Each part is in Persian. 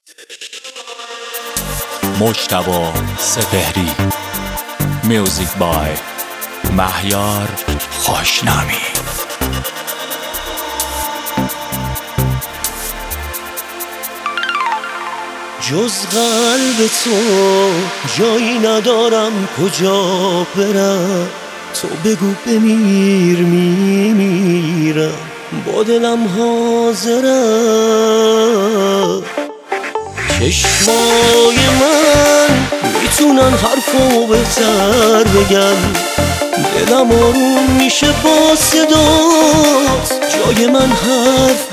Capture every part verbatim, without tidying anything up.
مجتبی سپهری. میوزیک بای مهیار خوشنامی. جز قلب تو جایی ندارم کجا برم، تو بگو بمیر میمیرم، با دلم حاضرم. چشمای من میتونن حرفو بهتر بگن، دلم آروم میشه با صدات، جای من حرف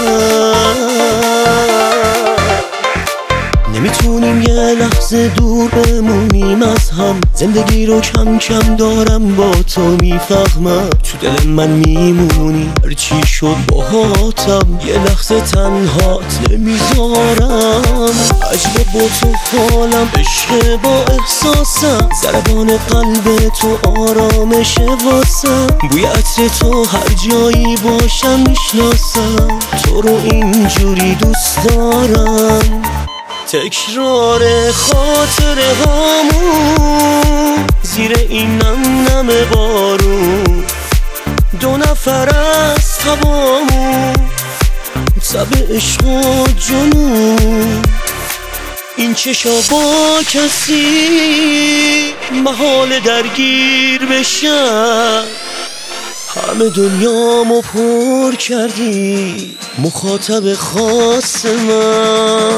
بزن. نمیتونیم یه لحظه دور بمونیم از هم، زندگی رو کم کم دارم با تو میفهمم، تو دل من میمونی هرچی شد باهاتم، یه لحظه تنهات نمیذارم. عجب با تو حالم، عشق با احساسم، ضربان قلب تو آرامشه واسم، بوی عطر تو هر جایی باشم میشناسم، تو رو اینجوری دوست دارم. تکرار خاطره هامون زیر این نم نم بارون، دو نفر از هوامون، تب عشق و جنون. این چشا با کسی محال درگیر بشن، همه دنیامو پر کردی مخاطب خاص من.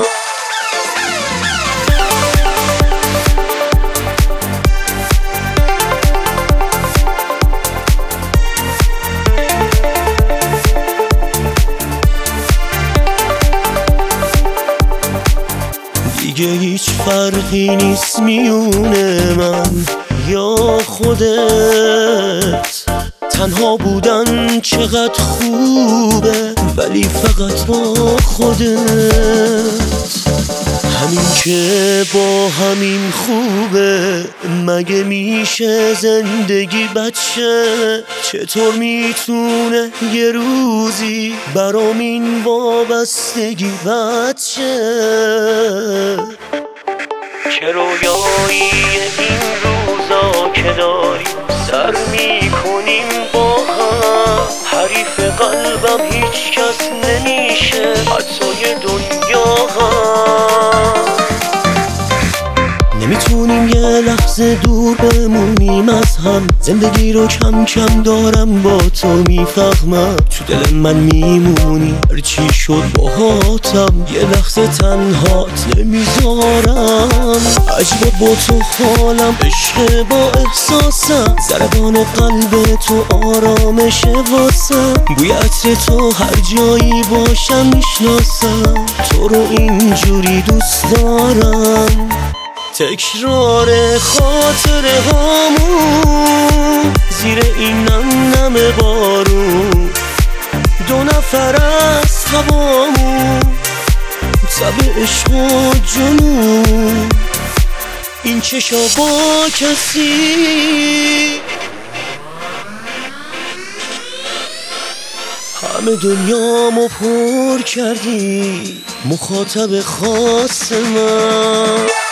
دیگه هیچ فرقی نیست میونه من یا خودت، تنها بودن چقدر خوبه ولی فقط با خودت. همین که با همین خوبه، مگه میشه زندگی بچه؟ چطور میتونه یه روزی برام این وابستگی بچه؟ چه رویایی این روزا که داریم سر میکنیم با هم، حریف قلبم هیچ کس نمیشه حتی دنیا هم. نمیتونیم یه لحظه دور بمونیم از هم، زندگی رو کم کم دارم با تو میفهمم، تو دل من میمونی هرچی شد باهاتم، یه لحظه تنهات نمیذارم. عجب با تو حالم، عشق با احساسم، ضربان قلب تو آرامشه واسم، بوی عطر تو هر جایی باشم میشناسم، تو رو اینجوری دوست دارم. تکرار خاطره هامون زیر این نم نم بارون، دو نفر از هوامون، تب عشق و جنون. این چشا با کسی همه دنیامو پر کردی مخاطب خاص من.